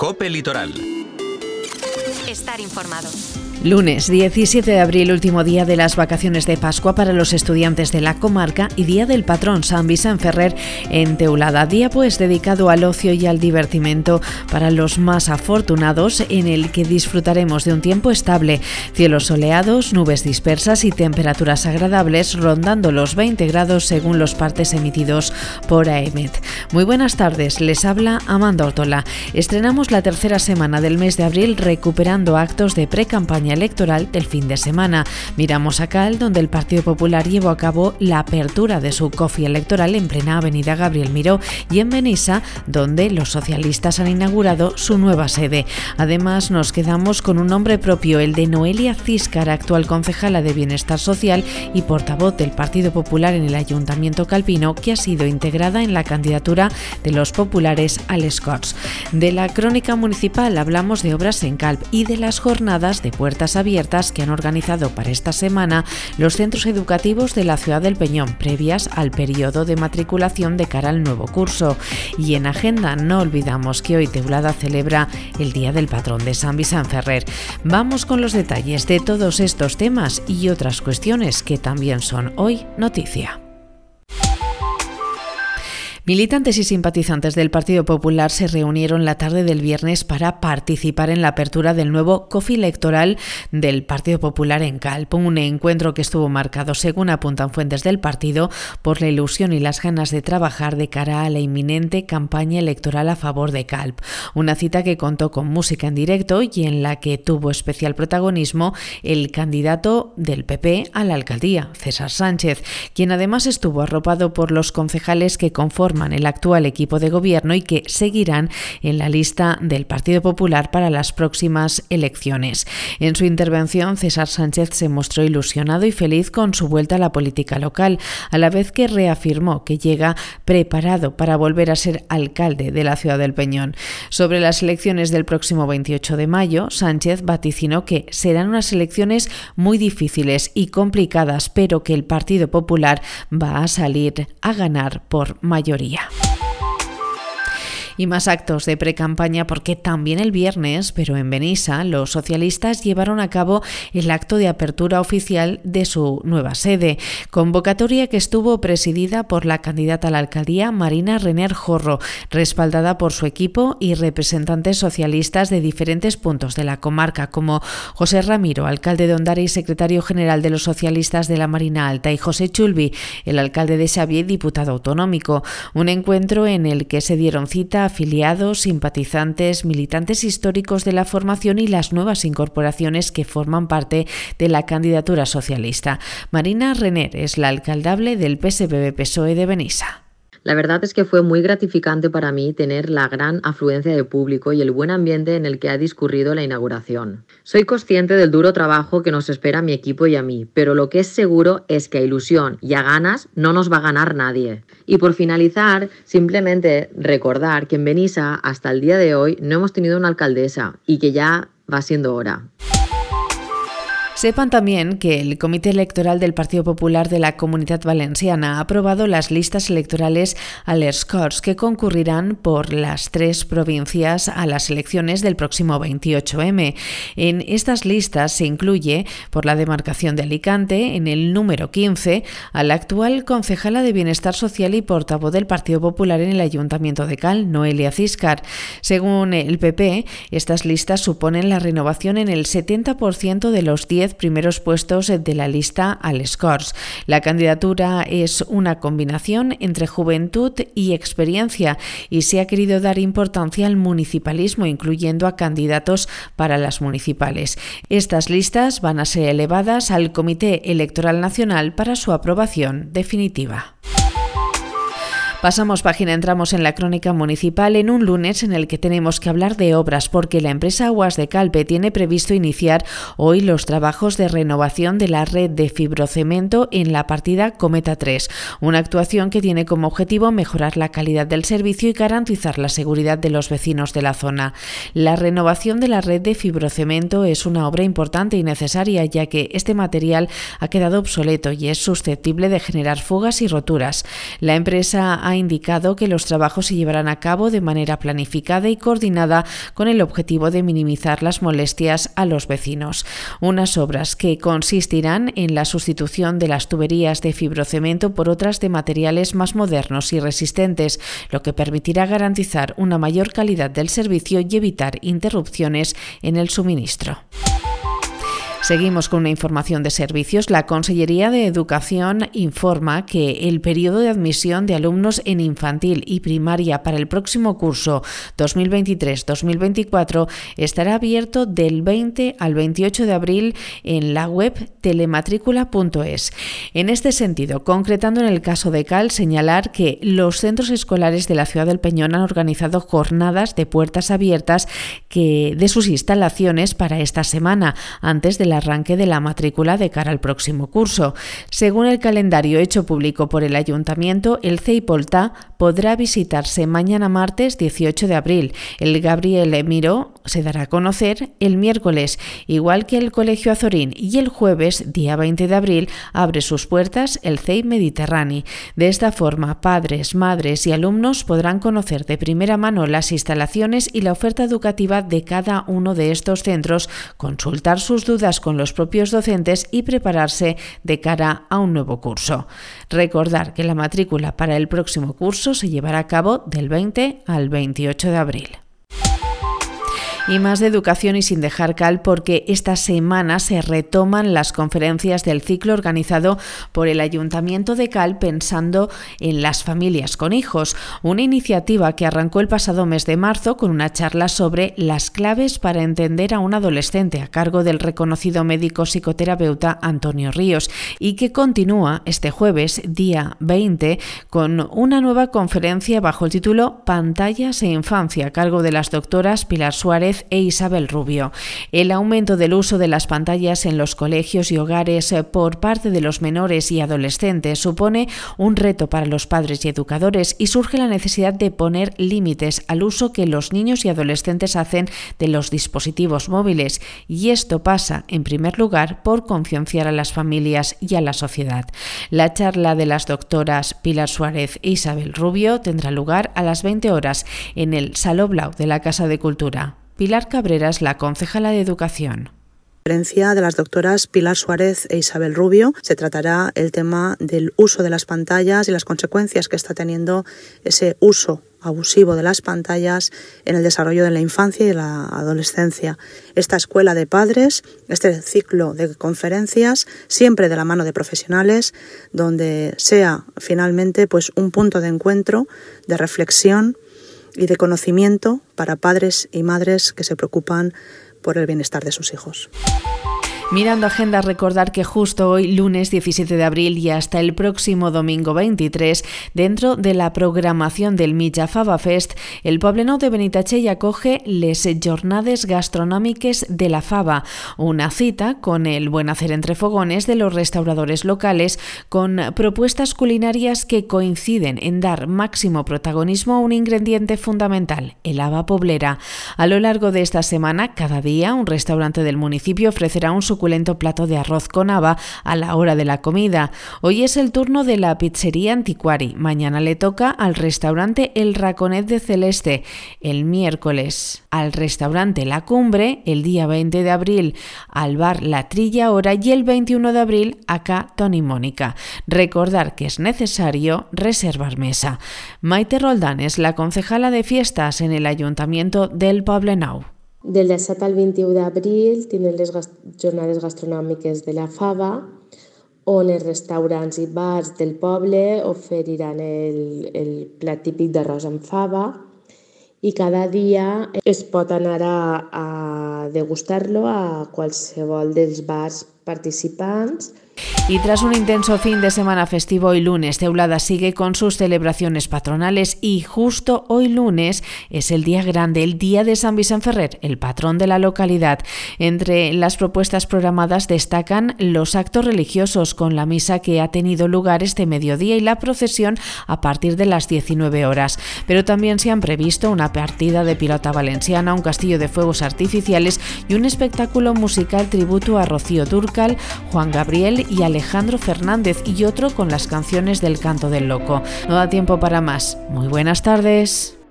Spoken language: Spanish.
COPE Litoral. Estar informado. Lunes 17 de abril, último día de las vacaciones de Pascua para los estudiantes de la comarca y día del patrón San Vicent Ferrer en Teulada. Día pues dedicado al ocio y al divertimento para los más afortunados, en el que disfrutaremos de un tiempo estable, cielos soleados, nubes dispersas y temperaturas agradables rondando los 20 grados según los partes emitidos por AEMET. Muy buenas tardes, les habla Amanda Ortola. Estrenamos la tercera semana del mes de abril recuperando actos de pre-campaña electoral del fin de semana. Miramos a Cal, donde el Partido Popular llevó a cabo la apertura de su coffee electoral en plena avenida Gabriel Miró, y en Benissa, donde los socialistas han inaugurado su nueva sede. Además, nos quedamos con un nombre propio, el de Noelia Císcar, actual concejala de Bienestar Social y portavoz del Partido Popular en el Ayuntamiento calpino, que ha sido integrada en la candidatura de los populares a les Corts. De la crónica municipal hablamos de obras en Calp y de las jornadas de puertas abiertas que han organizado para esta semana los centros educativos de la ciudad del Peñón, previas al periodo de matriculación de cara al nuevo curso. Y en agenda no olvidamos que hoy Teulada celebra el Día del Patrón de San Vicent Ferrer. Vamos con los detalles de todos estos temas y otras cuestiones que también son hoy noticia. Militantes y simpatizantes del Partido Popular se reunieron la tarde del viernes para participar en la apertura del nuevo coffee electoral del Partido Popular en Calp, un encuentro que estuvo marcado, según apuntan fuentes del partido, por la ilusión y las ganas de trabajar de cara a la inminente campaña electoral a favor de Calp. Una cita que contó con música en directo y en la que tuvo especial protagonismo el candidato del PP a la alcaldía, César Sánchez, quien además estuvo arropado por los concejales que conforman el actual equipo de gobierno y que seguirán en la lista del Partido Popular para las próximas elecciones. En su intervención, César Sánchez se mostró ilusionado y feliz con su vuelta a la política local, a la vez que reafirmó que llega preparado para volver a ser alcalde de la ciudad del Peñón. Sobre las elecciones del próximo 28 de mayo, Sánchez vaticinó que serán unas elecciones muy difíciles y complicadas, pero que el Partido Popular va a salir a ganar por mayoría. Y más actos de pre-campaña, porque también el viernes, pero en Benissa, los socialistas llevaron a cabo el acto de apertura oficial de su nueva sede, convocatoria que estuvo presidida por la candidata a la alcaldía Marina Rener Jorro, respaldada por su equipo y representantes socialistas de diferentes puntos de la comarca, como José Ramiro, alcalde de Ondara y secretario general de los socialistas de la Marina Alta, y José Chulvi, el alcalde de Xavier, diputado autonómico. Un encuentro en el que se dieron cita afiliados, simpatizantes, militantes históricos de la formación y las nuevas incorporaciones que forman parte de la candidatura socialista. Marina Rener es la alcaldable del PSPB-PSOE de Benissa. La verdad es que fue muy gratificante para mí tener la gran afluencia de público y el buen ambiente en el que ha discurrido la inauguración. Soy consciente del duro trabajo que nos espera a mi equipo y a mí, pero lo que es seguro es que a ilusión y a ganas no nos va a ganar nadie. Y por finalizar, simplemente recordar que en Benissa hasta el día de hoy no hemos tenido una alcaldesa y que ya va siendo hora. Sepan también que el Comité Electoral del Partido Popular de la Comunitat Valenciana ha aprobado las listas electorales a les Corts que concurrirán por las 3 provincias a las elecciones del próximo 28M. En estas listas se incluye, por la demarcación de Alicante, en el número 15, a la actual concejala de Bienestar Social y portavoz del Partido Popular en el Ayuntamiento de Cal, Noelia Císcar. Según el PP, estas listas suponen la renovación en el 70% de los 10 primeros puestos de la lista a les Corts. La candidatura es una combinación entre juventud y experiencia y se ha querido dar importancia al municipalismo, incluyendo a candidatos para las municipales. Estas listas van a ser elevadas al Comité Electoral Nacional para su aprobación definitiva. Pasamos página, entramos en la crónica municipal en un lunes en el que tenemos que hablar de obras, porque la empresa Aguas de Calpe tiene previsto iniciar hoy los trabajos de renovación de la red de fibrocemento en la partida Cometa 3, una actuación que tiene como objetivo mejorar la calidad del servicio y garantizar la seguridad de los vecinos de la zona. La renovación de la red de fibrocemento es una obra importante y necesaria, ya que este material ha quedado obsoleto y es susceptible de generar fugas y roturas. La empresa ha ha indicado que los trabajos se llevarán a cabo de manera planificada y coordinada con el objetivo de minimizar las molestias a los vecinos. Unas obras que consistirán en la sustitución de las tuberías de fibrocemento por otras de materiales más modernos y resistentes, lo que permitirá garantizar una mayor calidad del servicio y evitar interrupciones en el suministro. Seguimos con una información de servicios. La Consellería de Educación informa que el periodo de admisión de alumnos en infantil y primaria para el próximo curso 2023-2024 estará abierto del 20 al 28 de abril en la web telematrícula.es. En este sentido, concretando en el caso de Cal, señalar que los centros escolares de la ciudad del Peñón han organizado jornadas de puertas abiertas de sus instalaciones para esta semana, antes del arranque de la matrícula de cara al próximo curso. Según el calendario hecho público por el Ayuntamiento, el CEI Poltá podrá visitarse mañana martes 18 de abril. El Gabriel Miró se dará a conocer el miércoles, igual que el Colegio Azorín, y el jueves, día 20 de abril, abre sus puertas el CEI Mediterráneo. De esta forma, padres, madres y alumnos podrán conocer de primera mano las instalaciones y la oferta educativa de cada uno de estos centros, consultar sus dudas con los propios docentes y prepararse de cara a un nuevo curso. Recordar que la matrícula para el próximo curso se llevará a cabo del 20 al 28 de abril. Y más de educación y sin dejar Cal, porque esta semana se retoman las conferencias del ciclo organizado por el Ayuntamiento de Cal pensando en las familias con hijos, una iniciativa que arrancó el pasado mes de marzo con una charla sobre las claves para entender a un adolescente a cargo del reconocido médico psicoterapeuta Antonio Ríos y que continúa este jueves, día 20, con una nueva conferencia bajo el título Pantallas e Infancia a cargo de las doctoras Pilar Suárez e Isabel Rubio. El aumento del uso de las pantallas en los colegios y hogares por parte de los menores y adolescentes supone un reto para los padres y educadores y surge la necesidad de poner límites al uso que los niños y adolescentes hacen de los dispositivos móviles, y esto pasa, en primer lugar, por concienciar a las familias y a la sociedad. La charla de las doctoras Pilar Suárez e Isabel Rubio tendrá lugar a las 20 horas en el Saló Blau de la Casa de Cultura. Pilar Cabrera es la concejala de Educación. De las doctoras Pilar Suárez e Isabel Rubio se tratará el tema del uso de las pantallas y las consecuencias que está teniendo ese uso abusivo de las pantallas en el desarrollo de la infancia y la adolescencia. Esta escuela de padres, este ciclo de conferencias, siempre de la mano de profesionales, donde sea finalmente un punto de encuentro, de reflexión y de conocimiento para padres y madres que se preocupan por el bienestar de sus hijos. Mirando agenda, recordar que justo hoy, lunes 17 de abril y hasta el próximo domingo 23, dentro de la programación del Mitja Fava Fest, el Poblenou de Benitatxell acoge les Jornades Gastronòmiques de la Fava, una cita con el buen hacer entre fogones de los restauradores locales, con propuestas culinarias que coinciden en dar máximo protagonismo a un ingrediente fundamental, el haba poblera. A lo largo de esta semana, cada día, un restaurante del municipio ofrecerá un suculento plato de arroz con haba a la hora de la comida. Hoy es el turno de la pizzería Antiquari. Mañana le toca al restaurante El Raconet de Celeste. El miércoles al restaurante La Cumbre. El día 20 de abril al bar La Trilla Hora y el 21 de abril acá Toni Mónica. Recordar que es necesario reservar mesa. Maite Roldán es la concejala de fiestas en el Ayuntamiento del Poblenou. Del 17 al 21 d'abril tenen les jornades gastronòmiques de la Fava, on els restaurants i bars del poble oferiran el plat típic d'arròs amb fava i cada dia es pot anar a degustar-lo a qualsevol dels bars participants. Y tras un intenso fin de semana festivo, hoy lunes Teulada sigue con sus celebraciones patronales y justo hoy lunes es el día grande, el día de San Vicent Ferrer, el patrón de la localidad. Entre las propuestas programadas destacan los actos religiosos con la misa que ha tenido lugar este mediodía y la procesión a partir de las 19 horas. Pero también se han previsto una partida de pilota valenciana, un castillo de fuegos artificiales Canciones y un espectáculo musical tributo a Rocío Dúrcal, Juan Gabriel y Alejandro Fernández, y otro con las canciones del Canto del Loco. No da tiempo para más. Muy buenas tardes.